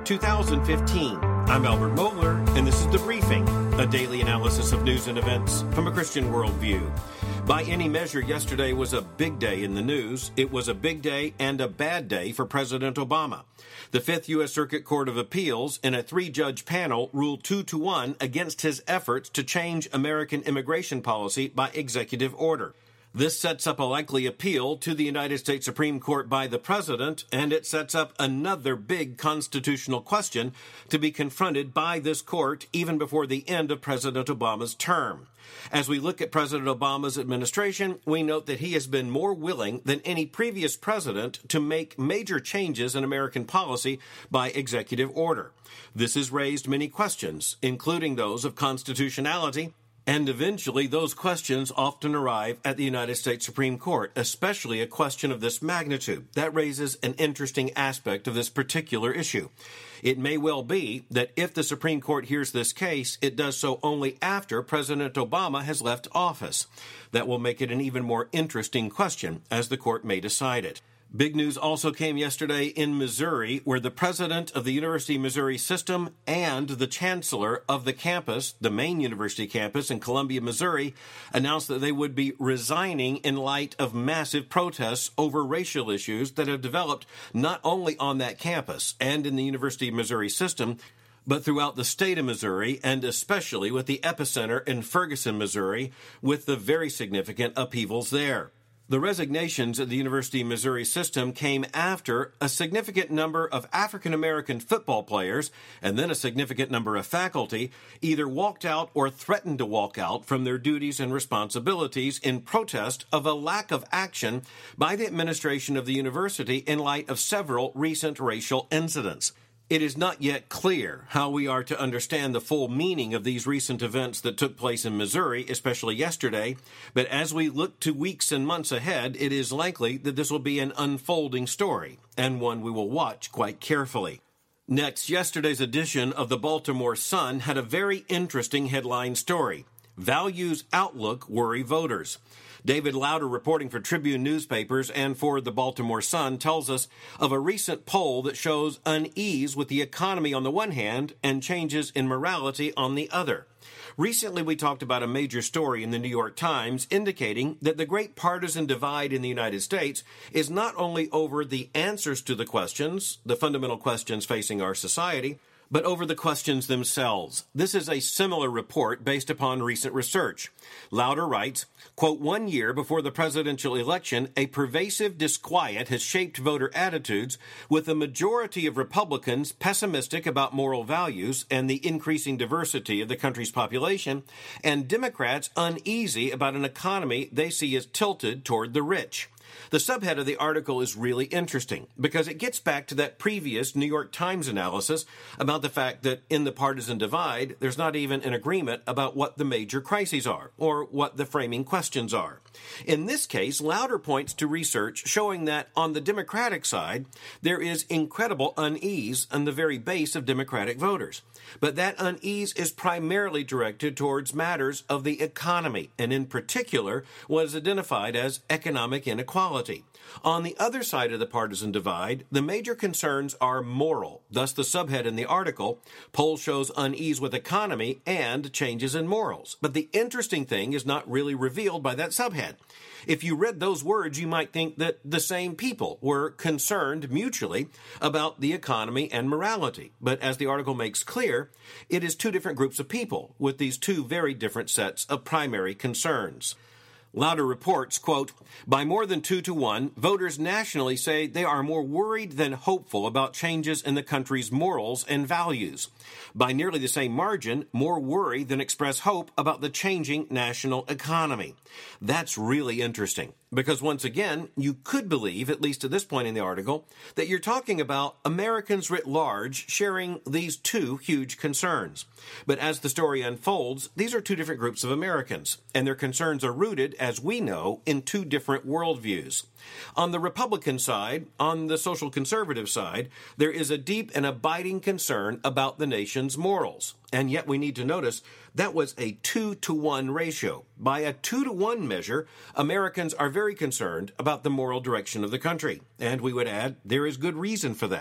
2015. I'm Albert Mohler, and this is The Briefing, a daily analysis of news and events from a Christian worldview. By any measure, yesterday was a big day in the news. It was a big day and a bad day for President Obama. The Fifth U.S. Circuit Court of Appeals, in a 3-judge panel, ruled 2-1 against his efforts to change American immigration policy by executive order. This sets up a likely appeal to the United States Supreme Court by the president, and it sets up another big constitutional question to be confronted by this court even before the end of President Obama's term. As we look at President Obama's administration, we note that he has been more willing than any previous president to make major changes in American policy by executive order. This has raised many questions, including those of constitutionality. And eventually, those questions often arrive at the United States Supreme Court, especially a question of this magnitude. That raises an interesting aspect of this particular issue. It may well be that if the Supreme Court hears this case, it does so only after President Obama has left office. That will make it an even more interesting question, as the court may decide it. Big news also came yesterday in Missouri, where the president of the University of Missouri System and the chancellor of the campus, the main university campus in Columbia, Missouri, announced that they would be resigning in light of massive protests over racial issues that have developed not only on that campus and in the University of Missouri System, but throughout the state of Missouri, and especially with the epicenter in Ferguson, Missouri, with the very significant upheavals there. The resignations at the University of Missouri System came after a significant number of African-American football players and then a significant number of faculty either walked out or threatened to walk out from their duties and responsibilities in protest of a lack of action by the administration of the university in light of several recent racial incidents. It is not yet clear how we are to understand the full meaning of these recent events that took place in Missouri, especially yesterday, but as we look to weeks and months ahead, it is likely that this will be an unfolding story, and one we will watch quite carefully. Next, yesterday's edition of the Baltimore Sun had a very interesting headline story. Values Outlook Worry Voters. David Lauder, reporting for Tribune newspapers and for the Baltimore Sun, tells us of a recent poll that shows unease with the economy on the one hand and changes in morality on the other. Recently, we talked about a major story in the New York Times indicating that the great partisan divide in the United States is not only over the answers to the questions, the fundamental questions facing our society, but over the questions themselves. This is a similar report based upon recent research. Lauder writes, quote, 1 year before the presidential election, a pervasive disquiet has shaped voter attitudes, with a majority of Republicans pessimistic about moral values and the increasing diversity of the country's population, and Democrats uneasy about an economy they see as tilted toward the rich. The subhead of the article is really interesting because it gets back to that previous New York Times analysis about the fact that in the partisan divide, there's not even an agreement about what the major crises are or what the framing questions are. In this case, Lauder points to research showing that on the Democratic side, there is incredible unease on the very base of Democratic voters. But that unease is primarily directed towards matters of the economy, and in particular, what is identified as economic inequality. On the other side of the partisan divide, the major concerns are moral. Thus, the subhead in the article, poll shows unease with economy and changes in morals. But the interesting thing is not really revealed by that subhead. If you read those words, you might think that the same people were concerned mutually about the economy and morality. But as the article makes clear, it is two different groups of people with these two very different sets of primary concerns. Lauder reports, quote, by more than 2-1, voters nationally say they are more worried than hopeful about changes in the country's morals and values. By nearly the same margin, more worry than express hope about the changing national economy. That's really interesting, because once again, you could believe, at least at this point in the article, that you're talking about Americans writ large sharing these two huge concerns. But as the story unfolds, these are two different groups of Americans, and their concerns are rooted, as we know, in two different worldviews. On the Republican side, on the social conservative side, there is a deep and abiding concern about the nation's morals. And yet we need to notice that was a 2-1 ratio. By a 2-1 measure, Americans are very concerned about the moral direction of the country. And we would add, there is good reason for that.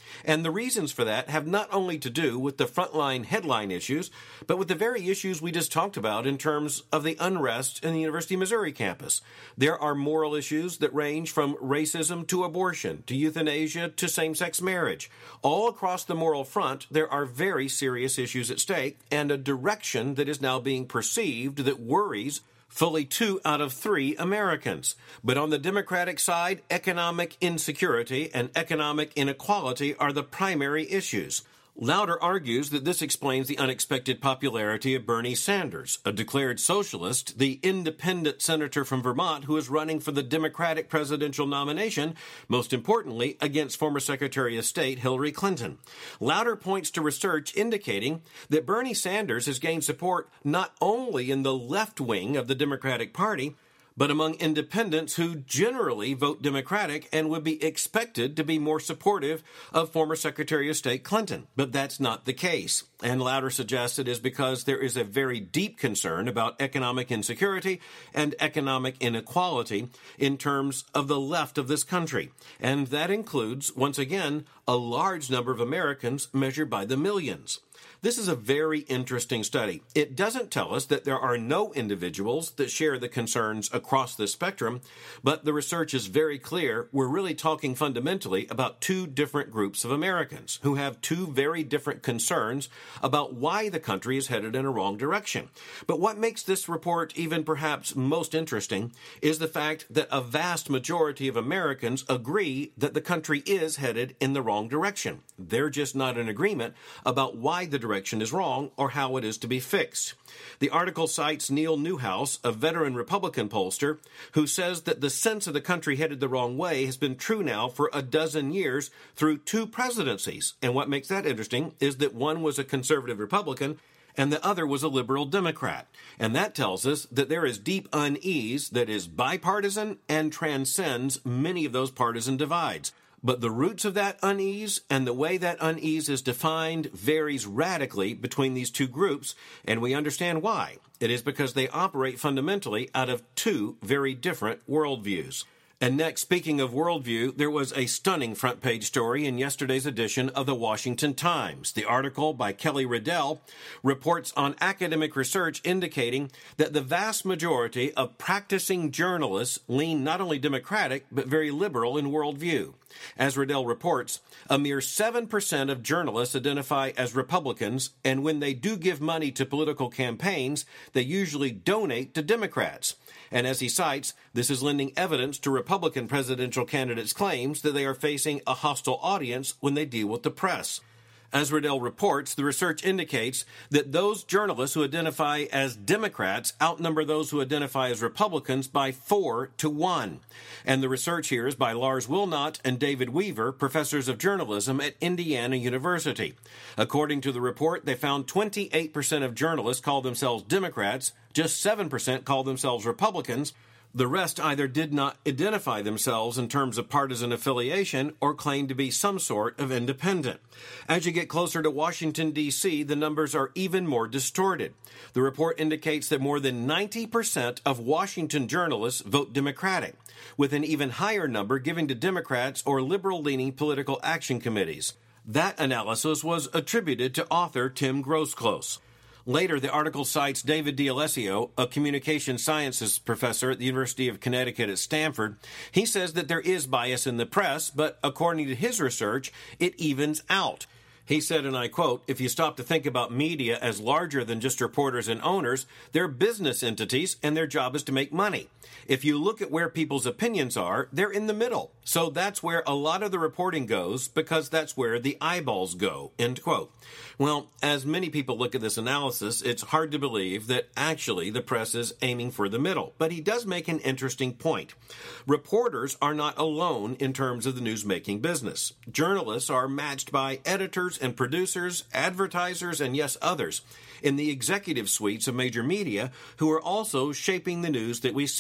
And the reasons for that have not only to do with the frontline headline issues, but with the very issues we just talked about in terms of the unrest in the University of Missouri campus. There are moral issues that range from racism to abortion, to euthanasia, to same-sex marriage. All across the moral front, there are very serious issues at stake, and a direction that is now being perceived that worries fully 2 out of 3 Americans. But on the Democratic side, economic insecurity and economic inequality are the primary issues. Lauder argues that this explains the unexpected popularity of Bernie Sanders, a declared socialist, the independent senator from Vermont who is running for the Democratic presidential nomination, most importantly, against former Secretary of State Hillary Clinton. Lauder points to research indicating that Bernie Sanders has gained support not only in the left wing of the Democratic Party, but among independents who generally vote Democratic and would be expected to be more supportive of former Secretary of State Clinton. But that's not the case. And Lauder suggests it is because there is a very deep concern about economic insecurity and economic inequality in terms of the left of this country. And that includes, once again, a large number of Americans measured by the millions. This is a very interesting study. It doesn't tell us that there are no individuals that share the concerns across the spectrum, but the research is very clear. We're really talking fundamentally about 2 different groups of Americans who have 2 very different concerns about why the country is headed in a wrong direction. But what makes this report even perhaps most interesting is the fact that a vast majority of Americans agree that the country is headed in the wrong direction. They're just not in agreement about why the direction is wrong or how it is to be fixed. The article cites Neil Newhouse, a veteran Republican pollster, who says that the sense of the country headed the wrong way has been true now for a dozen years through 2 presidencies. And what makes that interesting is that one was a conservative Republican and the other was a liberal Democrat. And that tells us that there is deep unease that is bipartisan and transcends many of those partisan divides. But the roots of that unease and the way that unease is defined varies radically between these 2 groups, and we understand why. It is because they operate fundamentally out of 2 very different worldviews. And next, speaking of worldview, there was a stunning front-page story in yesterday's edition of the Washington Times. The article by Kelly Riddell reports on academic research indicating that the vast majority of practicing journalists lean not only Democratic, but very liberal in worldview. As Riddell reports, a mere 7% of journalists identify as Republicans, and when they do give money to political campaigns, they usually donate to Democrats. And as he cites, this is lending evidence to Republican presidential candidates' claims that they are facing a hostile audience when they deal with the press. As Riddell reports, the research indicates that those journalists who identify as Democrats outnumber those who identify as Republicans by 4 to 1. And the research here is by Lars Wilnot and David Weaver, professors of journalism at Indiana University. According to the report, they found 28% of journalists call themselves Democrats, just 7% call themselves Republicans. The rest either did not identify themselves in terms of partisan affiliation or claim to be some sort of independent. As you get closer to Washington, D.C., the numbers are even more distorted. The report indicates that more than 90% of Washington journalists vote Democratic, with an even higher number given to Democrats or liberal-leaning political action committees. That analysis was attributed to author Tim Grosclose. Later, the article cites David D'Alessio, a communication sciences professor at the University of Connecticut at Stanford. He says that there is bias in the press, but according to his research, it evens out. He said, and I quote, "If you stop to think about media as larger than just reporters and owners, they're business entities and their job is to make money. If you look at where people's opinions are, they're in the middle. So that's where a lot of the reporting goes because that's where the eyeballs go," end quote. Well, as many people look at this analysis, it's hard to believe that actually the press is aiming for the middle. But he does make an interesting point. Reporters are not alone in terms of the newsmaking business. Journalists are matched by editors and producers, advertisers, and yes, others in the executive suites of major media who are also shaping the news that we see.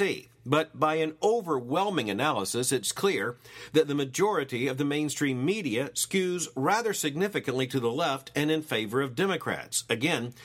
but by an overwhelming analysis, it's clear that the majority of the mainstream media skews rather significantly to the left and in favor of Democrats. Again,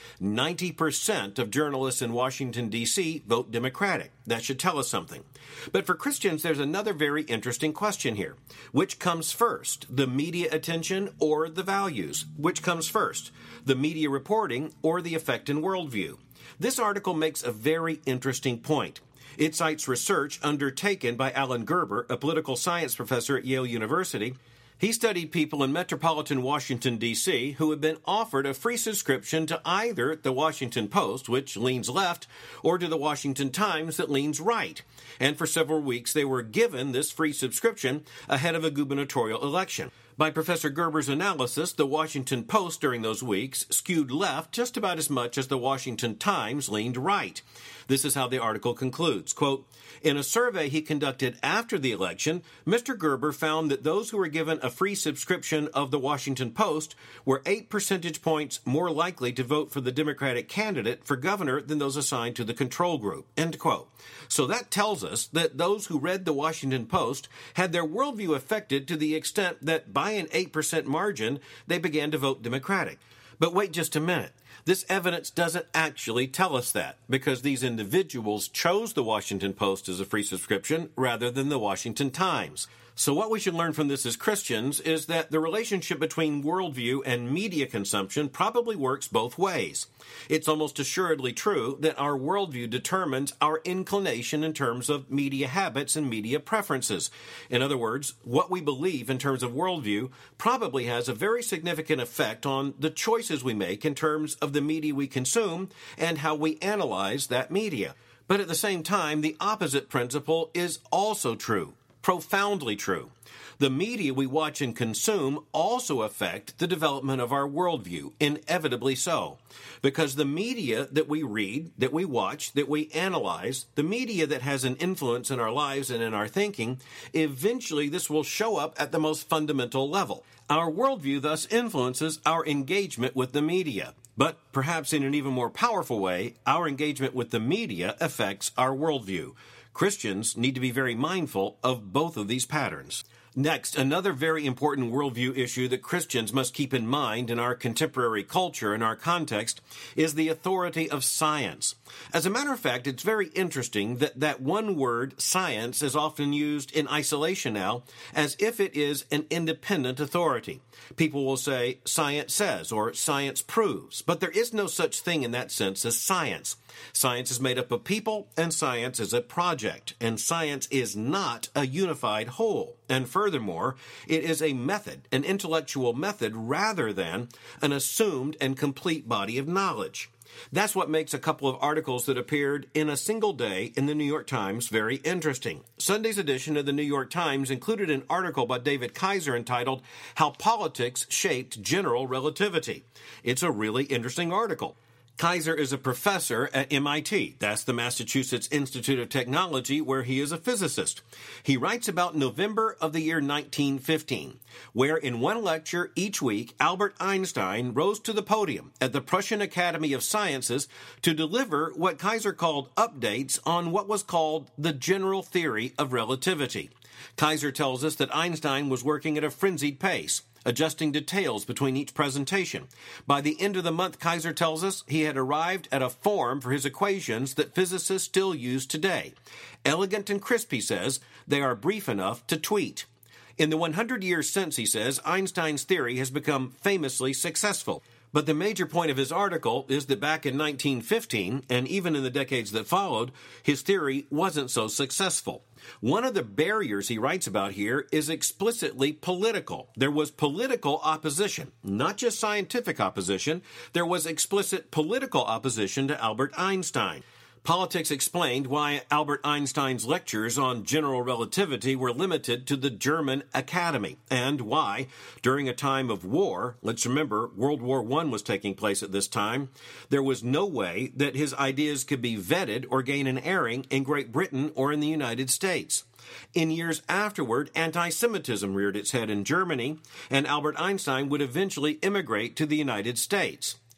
90% of journalists in Washington, D.C. vote Democratic. That should tell us something. But for Christians, there's another very interesting question here. Which comes first, the media attention or the values? Which comes first, the media reporting or the effect in worldview? This article makes a very interesting point. It cites research undertaken by Alan Gerber, a political science professor at Yale University. He studied people in metropolitan Washington, D.C., who had been offered a free subscription to either the Washington Post, which leans left, or to the Washington Times, that leans right. And for several weeks, they were given this free subscription ahead of a gubernatorial election. By Professor Gerber's analysis, the Washington Post during those weeks skewed left just about as much as the Washington Times leaned right. This is how the article concludes, quote, "In a survey he conducted after the election, Mr. Gerber found that those who were given a free subscription of the Washington Post were 8 percentage points more likely to vote for the Democratic candidate for governor than those assigned to the control group," end quote. So that tells us that those who read the Washington Post had their worldview affected to the extent that by an 8% margin, they began to vote Democratic. But wait just a minute. This evidence doesn't actually tell us that, because these individuals chose the Washington Post as a free subscription rather than the Washington Times. So what we should learn from this as Christians is that the relationship between worldview and media consumption probably works both ways. It's almost assuredly true that our worldview determines our inclination in terms of media habits and media preferences. In other words, what we believe in terms of worldview probably has a very significant effect on the choices we make in terms of the media we consume and how we analyze that media. But at the same time, the opposite principle is also true. Profoundly true. The media we watch and consume also affect the development of our worldview, inevitably so. Because the media that we read, that we watch, that we analyze, the media that has an influence in our lives and in our thinking, eventually this will show up at the most fundamental level. Our worldview thus influences our engagement with the media. But perhaps in an even more powerful way, our engagement with the media affects our worldview. Christians need to be very mindful of both of these patterns. Next, another very important worldview issue that Christians must keep in mind in our contemporary culture and our context is the authority of science. As a matter of fact, it's very interesting that one word, science, is often used in isolation now as if it is an independent authority. People will say, science says, or science proves, but there is no such thing in that sense as science. Science is made up of people, and science is a project, and science is not a unified whole. And furthermore, it is a method, an intellectual method, rather than an assumed and complete body of knowledge. That's what makes a couple of articles that appeared in a single day in the New York Times very interesting. Sunday's edition of the New York Times included an article by David Kaiser entitled, "How Politics Shaped General Relativity." It's a really interesting article. Kaiser is a professor at MIT. That's the Massachusetts Institute of Technology, where he is a physicist. He writes about November of the year 1915, where in one lecture each week, Albert Einstein rose to the podium at the Prussian Academy of Sciences to deliver what Kaiser called updates on what was called the general theory of relativity. Kaiser tells us that Einstein was working at a frenzied pace, adjusting details between each presentation. By the end of the month, Kaiser tells us, he had arrived at a form for his equations that physicists still use today. Elegant and crisp, he says, they are brief enough to tweet. In the 100 years since, he says, Einstein's theory has become famously successful. But the major point of his article is that back in 1915, and even in the decades that followed, his theory wasn't so successful. One of the barriers he writes about here is explicitly political. There was political opposition, not just scientific opposition. There was explicit political opposition to Albert Einstein. Politics explained why Albert Einstein's lectures on general relativity were limited to the German Academy, and why, during a time of war, let's remember World War I was taking place at this time, there was no way that his ideas could be vetted or gain an airing in Great Britain or in the United States. In years afterward, anti-Semitism reared its head in Germany, and Albert Einstein would eventually immigrate to the United States.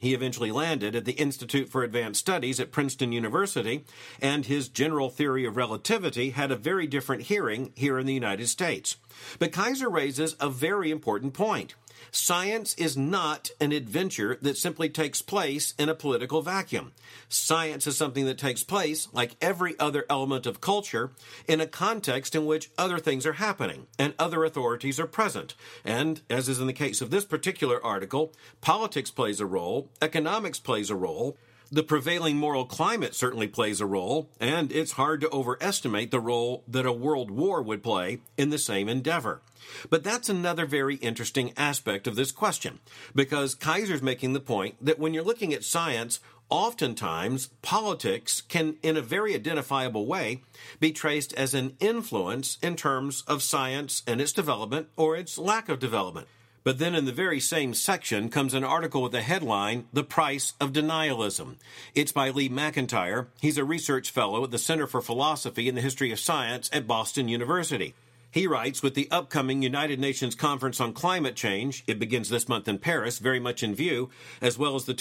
He eventually landed at the Institute for Advanced Studies at Princeton University, and his general theory of relativity had a very different hearing here in the United States. But Kaiser raises a very important point. Science is not an adventure that simply takes place in a political vacuum. Science is something that takes place, like every other element of culture, in a context in which other things are happening and other authorities are present. And, as is in the case of this particular article, politics plays a role, economics plays a role, the prevailing moral climate certainly plays a role, and it's hard to overestimate the role that a world war would play in the same endeavor. But that's another very interesting aspect of this question, because Kaiser's making the point that when you're looking at science, oftentimes politics can, in a very identifiable way, be traced as an influence in terms of science and its development or its lack of development. But then in the very same section comes an article with the headline, The Price of Denialism. It's by Lee McIntyre. He's a research fellow at the Center for Philosophy and the History of Science at Boston University. He writes, with the upcoming United Nations Conference on Climate Change, it begins this month in Paris, very much in view, as well as the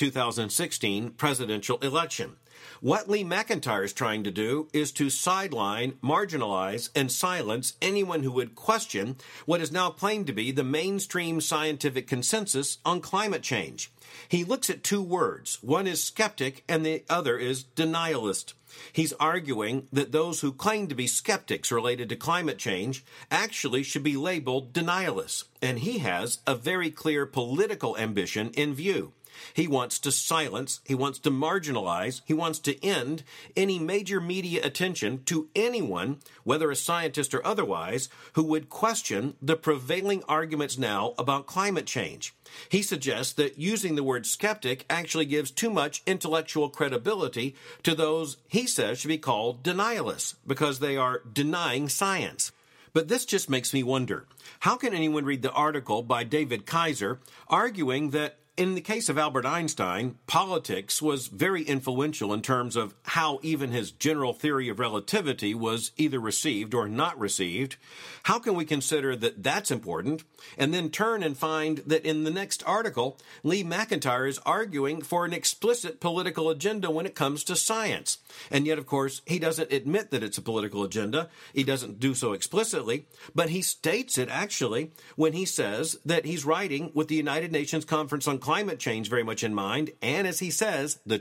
2016 presidential election. What Lee McIntyre is trying to do is to sideline, marginalize, and silence anyone who would question what is now claimed to be the mainstream scientific consensus on climate change. He looks at two words. One is skeptic and the other is denialist. He's arguing that those who claim to be skeptics related to climate change actually should be labeled denialists, and he has a very clear political ambition in view. He wants to silence, he wants to marginalize, he wants to end any major media attention to anyone, whether a scientist or otherwise, who would question the prevailing arguments now about climate change. He suggests that using the word skeptic actually gives too much intellectual credibility to those he says should be called denialists, because they are denying science. But this just makes me wonder, how can anyone read the article by David Kaiser arguing that in the case of Albert Einstein, politics was very influential in terms of how even his general theory of relativity was either received or not received? How can we consider that that's important and then turn and find that in the next article, Lee McIntyre is arguing for an explicit political agenda when it comes to science? And yet, of course, he doesn't admit that it's a political agenda. He doesn't do so explicitly, but he states it actually when he says that he's writing with the United Nations Conference on Climate Change very much in mind, and as he says, the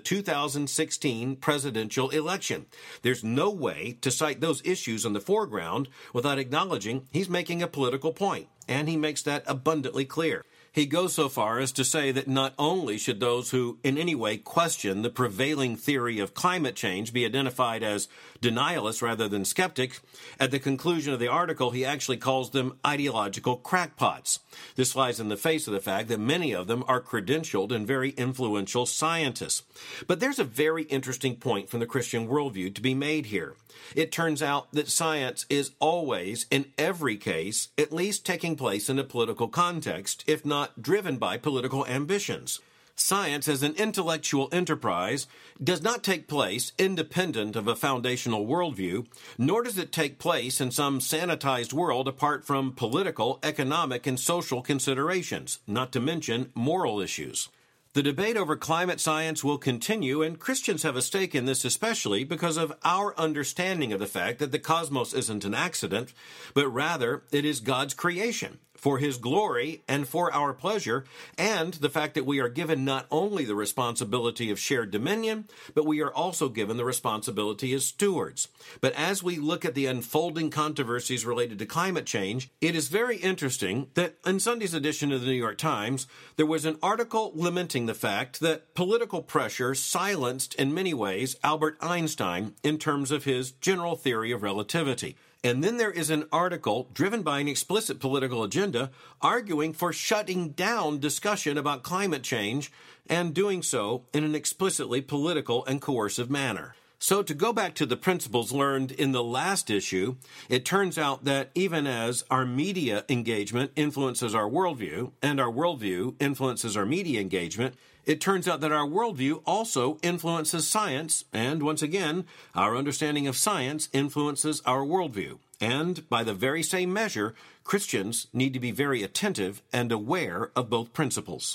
2016 presidential election. There's no way to cite those issues in the foreground without acknowledging he's making a political point, and he makes that abundantly clear. He goes so far as to say that not only should those who in any way question the prevailing theory of climate change be identified as denialists rather than skeptics, at the conclusion of the article he actually calls them ideological crackpots. This flies in the face of the fact that many of them are credentialed and very influential scientists. But there's a very interesting point from the Christian worldview to be made here. It turns out that science is always, in every case, at least taking place in a political context, if not driven by political ambitions. Science as an intellectual enterprise does not take place independent of a foundational worldview, nor does it take place in some sanitized world apart from political, economic, and social considerations, not to mention moral issues. The debate over climate science will continue, and Christians have a stake in this especially because of our understanding of the fact that the cosmos isn't an accident, but rather it is God's creation, for His glory and for our pleasure, and the fact that we are given not only the responsibility of shared dominion, but we are also given the responsibility as stewards. But as we look at the unfolding controversies related to climate change, it is very interesting that in Sunday's edition of the New York Times, there was an article lamenting the fact that political pressure silenced in many ways Albert Einstein in terms of his general theory of relativity. And then there is an article driven by an explicit political agenda arguing for shutting down discussion about climate change and doing so in an explicitly political and coercive manner. So to go back to the principles learned in the last issue, it turns out that even as our media engagement influences our worldview and our worldview influences our media engagement, it turns out that our worldview also influences science, and once again, our understanding of science influences our worldview. And by the very same measure, Christians need to be very attentive and aware of both principles.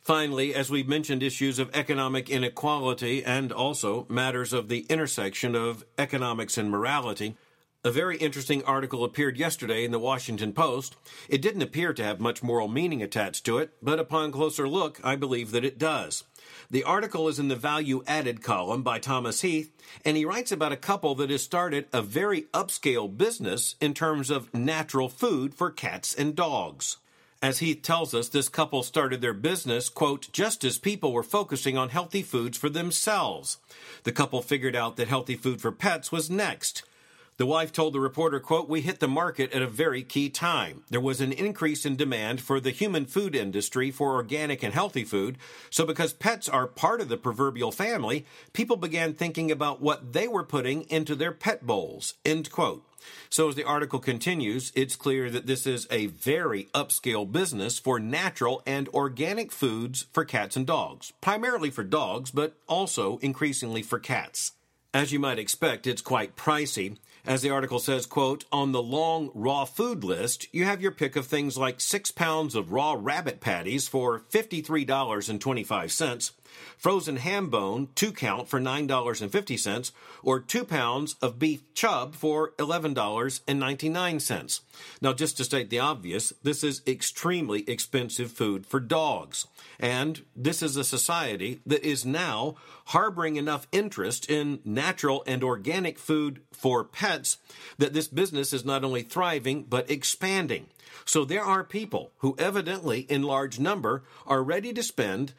Finally, as we mentioned, issues of economic inequality and also matters of the intersection of economics and morality. A very interesting article appeared yesterday in the Washington Post. It didn't appear to have much moral meaning attached to it, but upon closer look, I believe that it does. The article is in the value-added column by Thomas Heath, and he writes about a couple that has started a very upscale business in terms of natural food for cats and dogs. As Heath tells us, this couple started their business, quote, just as people were focusing on healthy foods for themselves. The couple figured out that healthy food for pets was next. The wife told the reporter, quote, we hit the market at a very key time. There was an increase in demand for the human food industry for organic and healthy food, so because pets are part of the proverbial family, people began thinking about what they were putting into their pet bowls, end quote. So as the article continues, it's clear that this is a very upscale business for natural and organic foods for cats and dogs, primarily for dogs, but also increasingly for cats. As you might expect, it's quite pricey. As the article says, quote, on the long raw food list, you have your pick of things like 6 pounds of raw rabbit patties for $53.25, frozen ham bone, 2 count for $9.50, or 2 pounds of beef chub for $11.99. Now, just to state the obvious, this is extremely expensive food for dogs. And this is a society that is now harboring enough interest in natural and organic food for pets that this business is not only thriving, but expanding. So there are people who evidently, in large number, are ready to spend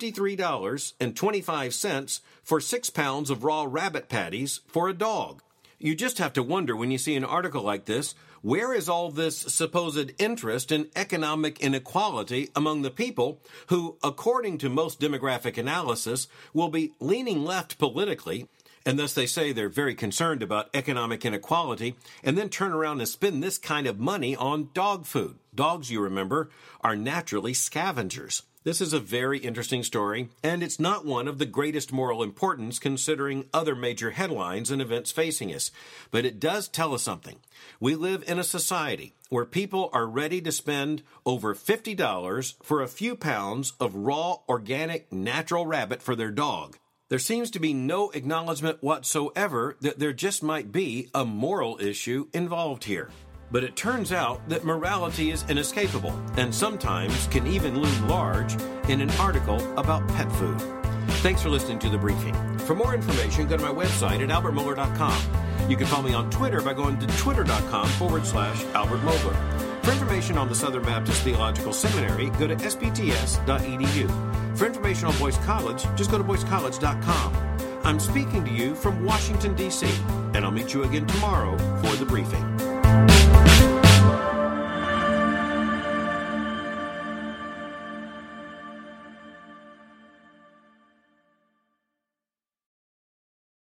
$53.25 for 6 pounds of raw rabbit patties for a dog. You just have to wonder when you see an article like this, where is all this supposed interest in economic inequality among the people who, according to most demographic analysis, will be leaning left politically, and thus they say they're very concerned about economic inequality, and then turn around and spend this kind of money on dog food. Dogs, you remember, are naturally scavengers. This is a very interesting story, and it's not one of the greatest moral importance considering other major headlines and events facing us. But it does tell us something. We live in a society where people are ready to spend over $50 for a few pounds of raw, organic, natural rabbit for their dog. There seems to be no acknowledgement whatsoever that there just might be a moral issue involved here. But it turns out that morality is inescapable, and sometimes can even loom large in an article about pet food. Thanks for listening to The Briefing. For more information, go to my website at albertmohler.com. You can follow me on Twitter by going to twitter.com/Albert Mohler. For information on the Southern Baptist Theological Seminary, go to sbts.edu. For information on Boyce College, just go to boycecollege.com. I'm speaking to you from Washington, D.C., and I'll meet you again tomorrow for The Briefing.